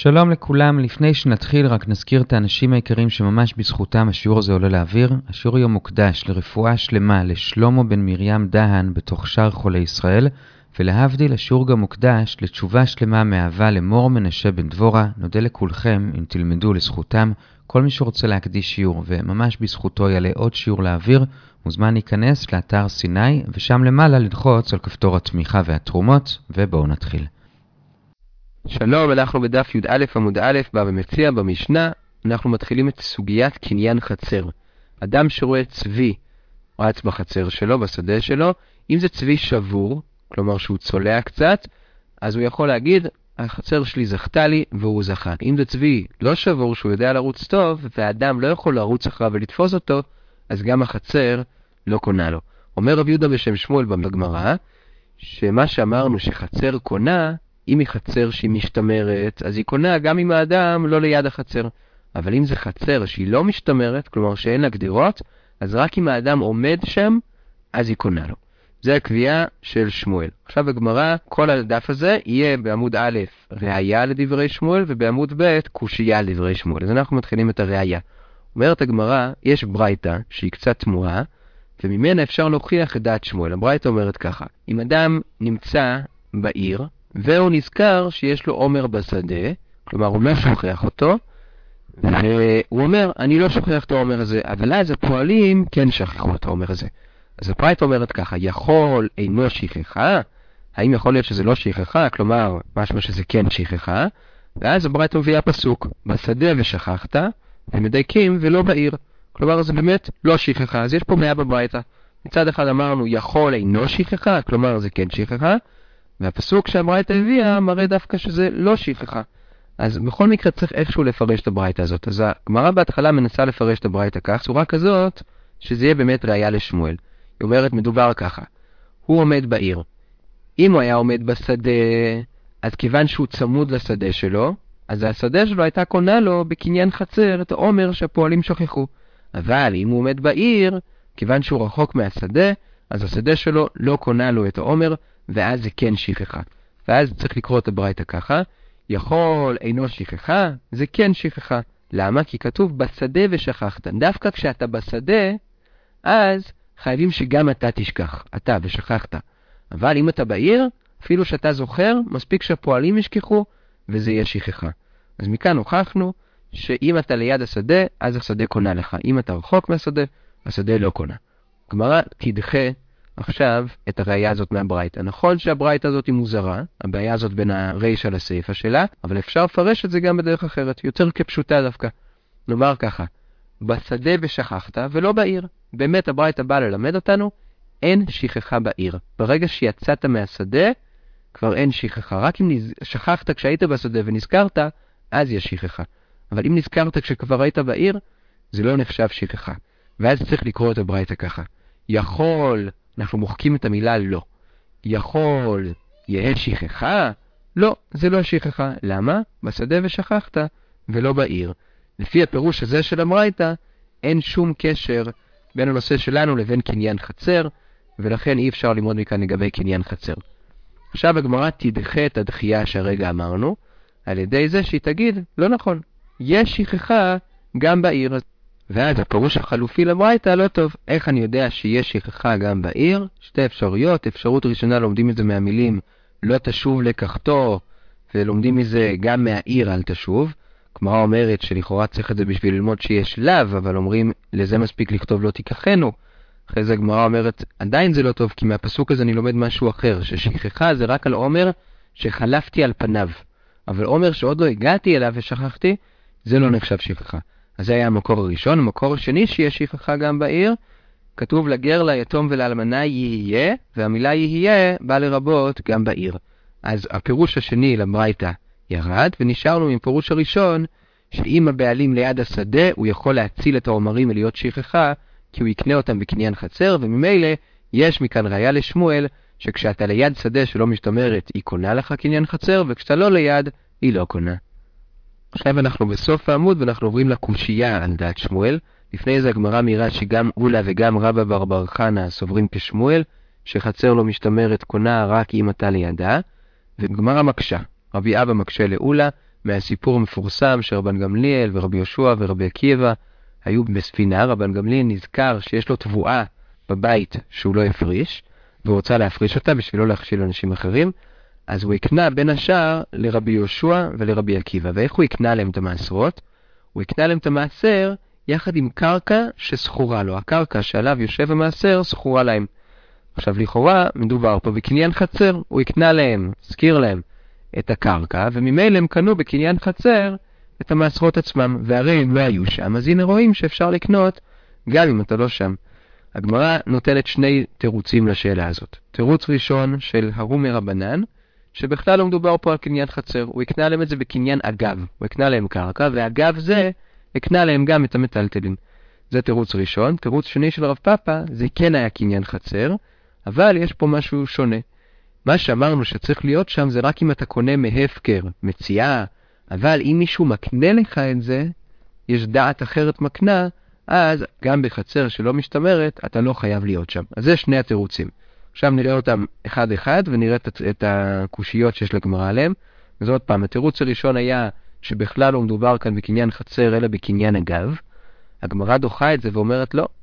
שלום לכולם, לפני שנתחיל רק נזכיר את האנשים העיקרים שממש בזכותם השיעור הזה עולה לאוויר. השיעור היום מוקדש לרפואה שלמה לשלמה בן מרים דהן בתוך שאר חולי ישראל, ולהבדיל השיעור גם מוקדש לתשובה שלמה מאהבה למור מנשה בן דבורה. נודה לכולכם אם תלמדו לזכותם. כל מי שרוצה להקדיש שיעור וממש בזכותו יעלה עוד שיעור לאוויר, מוזמן להיכנס לאתר סיני ושם למעלה ללחוץ על כפתור התמיכה והתרומות, ובואו נתחיל. שלום, אנחנו בדף י"א עמוד א' במציע במשנה. אנחנו מתחילים את סוגיית קניין חצר. אדם שרואה צבי רץ בחצר שלו, בשדה שלו, אם זה צבי שבור, כלומר שהוא צולע קצת, אז הוא יכול להגיד, החצר שלי זכתה לי והוא זכה. אם זה צבי לא שבור, שהוא יודע לרוץ טוב, והאדם לא יכול לרוץ אחריו ולתפוס אותו, אז גם החצר לא קונה לו. אומר רב יהודה בשם שמואל בגמרא, שמה שאמרנו שחצר קונה, אם היא חצר שהיא משתמרת, אז היא קונה גם אם האדם לא ליד החצר. אבל אם זה חצר שהיא לא משתמרת, כלומר שאין לה גדרות, אז רק אם האדם עומד שם, אז היא קונה לו. זה הקביעה של שמואל. עכשיו בגמרא, כל הדף הזה יהיה בעמוד א' ראיה לדברי שמואל, ובעמוד ב' קושייה לדברי שמואל. אז אנחנו מתחילים את הראיה. אומרת הגמרא, יש ברייתא שהיא קצת תמוהה, וממנה אפשר להוכיח את דעת שמואל. הברייתא אומרת ככה, אם אדם נמצא בעיר, והוא נזכר שיש לו עומר בשדה, כלומר הוא לא שוכח אותו, והוא אומר, אני לא שוכח את העומר הזה, אבל אז הפועלים כן שכחו את העומר הזה. אז הברייתא אומרת ככה, יכול אינו שכחה? האם יכול להיות שזה לא שכחה? כלומר, משמע שזה כן שכחה, ואז הברייתא מביאה פסוק, בשדה ושכחת, ומדייקים ולא בעיר. כלומר, זה באמת לא שכחה, אז יש פה מאה בברייתא. מצד אחד אמרנו, יכול אינו שכחה, כלומר זה כן שכחה, והפסוק שהברייתא הביאה מראה דווקא שזה לא שכחה. אז בכל מקרה צריך איכשהו לפרש את הברייתא הזאת. אז הגמרא בהתחלה מנסה לפרש את הברייתא כך, צורה כזאת שזה יהיה באמת ראיה לשמואל. היא אומרת, מדובר ככה, הוא עומד בעיר. אם הוא היה עומד בשדה, אז כיוון שהוא צמוד לשדה שלו, אז השדה שלו הייתה קונה לו בקניין חצר את העומר שהפועלים שכחו. אבל אם הוא עומד בעיר, כיוון שהוא רחוק מהשדה, אז השדה שלו לא קונה לו את העומר, ואז זה כן שכחה. ואז צריך לקרוא את הברייתא ככה, יכול אינו שכחה, זה כן שכחה. למה? כי כתוב בשדה ושכחת. דווקא כשאתה בשדה, אז חייבים שגם אתה תשכח, אתה ושכחת. אבל אם אתה בעיר, אפילו שאתה זוכר, מספיק שהפועלים ישכחו, וזה יהיה שכחה. אז מכאן הוכחנו שאם אתה ליד השדה, אז השדה קונה לך. אם אתה רחוק מהשדה, השדה לא קונה. גמרא תדחה עכשיו את הראייה הזאת מהברייתא. נכון שהברייתא הזאת היא מוזרה, הבעיה הזאת בין הרישא לסיפא שלה, אבל אפשר לפרש את זה גם בדרך אחרת, יותר כפשוטה דווקא. נאמר ככה, בשדה ושכחת ולא בעיר. באמת הברייתא באה ללמד אותנו, אין שכחה בעיר. ברגע שיצאת מהשדה, כבר אין שכחה. רק אם שכחת כשהיית בשדה ונזכרת, אז יש שכחה. אבל אם נזכרת כשכבר היית בעיר, זה לא נחשב שכחה. ואז צריך לקרוא את הברייתא ככה. יכול, אנחנו מוחקים את המילה לא. יכול, יהיה שכחה? לא, זה לא שכחה. למה? בשדה ושכחת, ולא בעיר. לפי הפירוש הזה של הברייתא, אין שום קשר בין הנושא שלנו לבין קניין חצר, ולכן אי אפשר ללמוד מכאן לגבי קניין חצר. עכשיו הגמרא תדחה את הדחייה שהרגע אמרנו, על ידי זה שהיא תגיד, לא נכון, יש שכחה גם בעיר. ואז הפירוש החלופי לברייתא לא טוב. איך אני יודע שיש שכחה גם בעיר? שתי אפשרויות. אפשרות ראשונה לומדים את זה מהמילים לא תשוב לקחתו, ולומדים מזה גם מהעיר אל תשוב. גמרא אומרת שלכאורה צריך את זה בשביל ללמוד שיש לאו, אבל אומרים לזה מספיק לכתוב לא תיקחנו. אחרי זה גמרא אומרת עדיין זה לא טוב, כי מהפסוק הזה אני לומד משהו אחר, ששכחה זה רק על עומר שחלפתי על פניו. אבל עומר שעוד לא הגעתי אליו ושכחתי, זה לא נחשב שכחה. אז זה היה המקור הראשון. המקור השני שיש שכחה גם בעיר, כתוב לגר, ליתום ולאלמנה יהיה, והמילה יהיה בא לרבות גם בעיר. אז הפירוש השני לברייתא ירד, ונשארנו עם פירוש הראשון, שאם הבעלים ליד השדה, הוא יכול להציל את העומרים ולהיות שכחה, כי הוא יקנה אותם בקניין חצר, וממילא יש מכאן ראיה לשמואל, שכשאתה ליד שדה שלא משתמרת, היא קונה לך קניין חצר, וכשאתה לא ליד, היא לא קונה. עכשיו אנחנו בסוף העמוד ואנחנו עוברים לקושייה על דעת שמואל. לפני זה הגמרא מעירה שגם אולה וגם רבא בר חנא סוברים כשמואל, שחצר לא משתמרת קונה רק אם אתה לידה, וגמרא מקשה. רבי אבא מקשה לאולה, מהסיפור המפורסם שרבן גמליאל ורבי יהושע ורבי עקיבא היו בספינה. רבן גמליאל נזכר שיש לו תבואה בבית שהוא לא יפריש, והוא רוצה להפריש אותה בשביל לא להכשיל אנשים אחרים, אז הוא יקנה בין השאר לרבי יהושע ולרבי עקיבא. ואיך הוא יקנה להם את המעשרות? הוא יקנה להם את המעשר יחד עם קרקע שסחורה לו. הקרקע שעליו יושב המעשר סחורה להם. עכשיו לכאורה מדובר פה בקניין חצר. הוא יקנה להם, זכיר להם את הקרקע, וממילא הם קנו בקניין חצר את המעשרות עצמם. והרי הם לא היו שם, אז הנה רואים שאפשר לקנות גם אם אתה לא שם. הגמרא נותנת שני תירוצים לשאלה הזאת. תירוץ ראשון של הרומי רבנן, שבכלל לא מדובר פה על קניין חצר. הוא יקנה להם את זה בקניין אגב. הוא יקנה להם קרקע, ואגב זה יקנה להם גם את המטלטלים. זה תירוץ ראשון. תירוץ שני של רב פאפא, זה כן היה קניין חצר, אבל יש פה משהו שונה. מה שאמרנו שצריך להיות שם זה רק אם אתה קונה מהפקר, מציאה, אבל אם מישהו מקנה לך את זה, יש דעת אחרת מקנה, אז גם בחצר שלא משתמרת, אתה לא חייב להיות שם. אז זה שני התירוצים. עכשיו נראה אותם אחד אחד, ונראה את הקושיות שיש לגמרא עליהם. אז עוד פעם, התירוץ הראשון היה שבכלל לא מדובר כאן בקניין חצר, אלא בקניין אגב. הגמרא דוחה את זה ואומרת לא.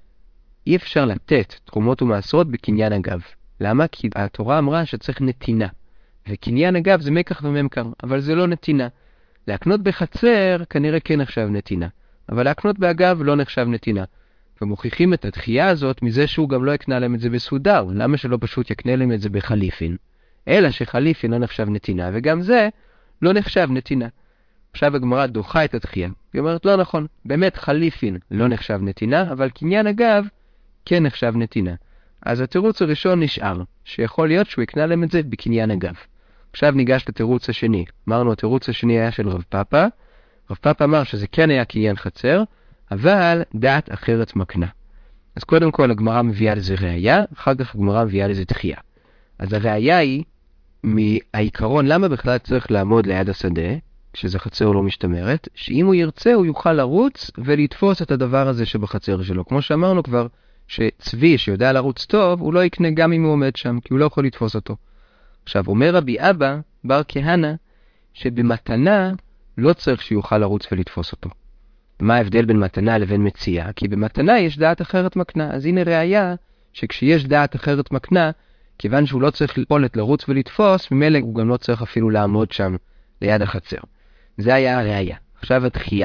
אי אפשר לתת תרומות ומעשרות בקניין אגב. למה? כי התורה אמרה שצריך נתינה. וקניין אגב זה מקח וממכר, אבל זה לא נתינה. להקנות בחצר כנראה כן נחשב נתינה. אבל להקנות באגב לא נחשב נתינה. ומוכיחים את הדחייה הזאת מזה שהוא גם לא יקנה להם את זה בסודר. למה שלא פשוט יקנה להם את זה בחליפין? אלא שחליפין לא נחשב נתינה, וגם זה לא נחשב נתינה. עכשיו הגמרא דוחה את הדחייה. היא אומרת לא נכון, באמת חליפין לא נחשב נתינה, אבל קניין אגב כן נחשב נתינה. אז התירוץ הראשון נשאר, שיכול להיות שהוא יקנה להם את זה בקניין אגב. עכשיו ניגש לתירוץ השני. אמרנו התירוץ השני היה של רב פאפא. רב פאפא אמר שזה כן היה קניין חצר, אבל דעת אחרת מקנה. אז קודם כל הגמרא מביאה לזה ראיה, אחר כך הגמרא מביאה לזה דחייה. אז הראיה היא מהעיקרון למה בכלל צריך לעמוד ליד השדה, כשזה חצר לא משתמרת, שאם הוא ירצה הוא יוכל לרוץ ולתפוס את הדבר הזה שבחצר שלו. כמו שאמרנו כבר, שצבי שיודע לרוץ טוב, הוא לא יקנה גם אם הוא עומד שם, כי הוא לא יכול לתפוס אותו. עכשיו אומר רבי אבא, בר כהנא, שבמתנה לא צריך שיוכל לרוץ ולתפוס אותו. מה ההבדל בין מתנה לבין מציאה? כי במתנה יש דעת אחרת מקנה. אז הנה ראיה שכשיש דעת אחרת מקנה, כיוון שהוא לא צריך יכולת לרוץ ולתפוס, ממילא הוא גם לא צריך אפילו לעמוד שם ליד החצר. זה היה הראיה. עכשיו התחייה.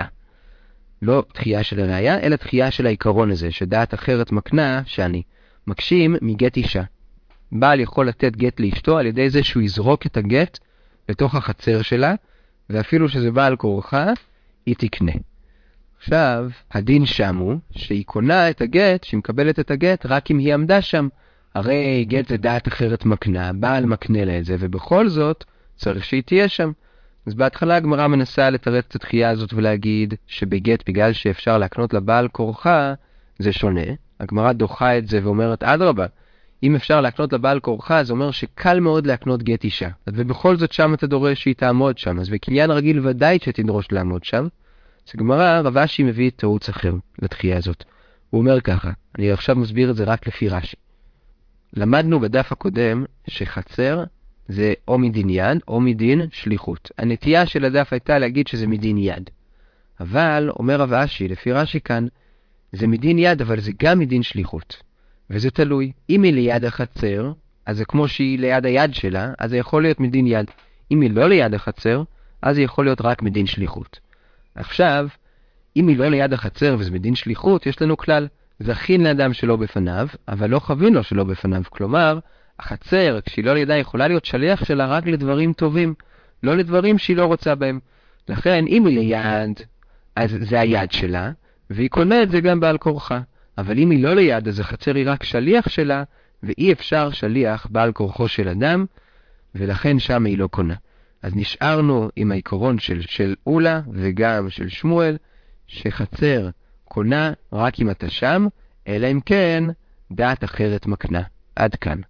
לא תחייה של הראיה, אלא תחייה של העיקרון הזה, שדעת אחרת מקנה, שאני מקשים מגט אישה. בעל יכול לתת גט לאשתו על ידי זה שהוא יזרוק את הגט לתוך החצר שלה, ואפילו שזה בעל כורחה, היא תקנה. עכשיו, הדין שם הוא שהיא קונה את הגט, שהיא מקבלת את הגט רק אם היא עמדה שם. הרי גט זה דעת אחרת מקנה, בעל מקנה לה את זה, ובכל זאת צריך שהיא תהיה שם. אז בהתחלה הגמרא מנסה לתרץ את התחייה הזאת ולהגיד שבגט, בגלל שאפשר להקנות לבעל כורחה, זה שונה. הגמרא דוחה את זה ואומרת, אדרבה, אם אפשר להקנות לבעל כורחה, זה אומר שקל מאוד להקנות גט אישה. ובכל זאת שם אתה דורש שהיא תעמוד שם, אז בקניין רגיל ודאי שתדרוש לעמוד שם. אז הגמרא, רב אשי מביא תירוץ אחר לתחייה הזאת. הוא אומר ככה, אני עכשיו מסביר את זה רק לפי רש"י. למדנו בדף הקודם שחצר זה או מדין יד או מדין שליחות. הנטייה של הדף הייתה להגיד שזה מדין יד. אבל, אומר רב אשי, לפי רש"י כאן, זה מדין יד אבל זה גם מדין שליחות. וזה תלוי. אם היא ליד החצר, אז זה כמו שהיא ליד היד שלה, אז זה יכול להיות מדין יד. אם היא לא ליד החצר, אז זה יכול להיות רק מדין שליחות. עכשיו, אם היא לא ליד החצר וזה מדין שליחות, יש לנו כלל. זכין לאדם שלא בפניו, אבל לא חווין לו שלא בפניו. כלומר, החצר, כשהיא לא לידה, יכולה להיות שליח שלה רק לדברים טובים, לא לדברים שהיא לא רוצה בהם. לכן, אם היא ליד, אז זה היד שלה, והיא קונה את זה גם בעל כורחה. אבל אם היא לא ליד, אז החצר היא רק שליח שלה, ואי אפשר שליח בעל כורחו של אדם, ולכן שם היא לא קונה. אז נשארנו עם העיקרון של אולה וגם של שמואל, שחצר קונה רק אם אתה שם, אלא אם כן דעת אחרת מקנה. עד כאן.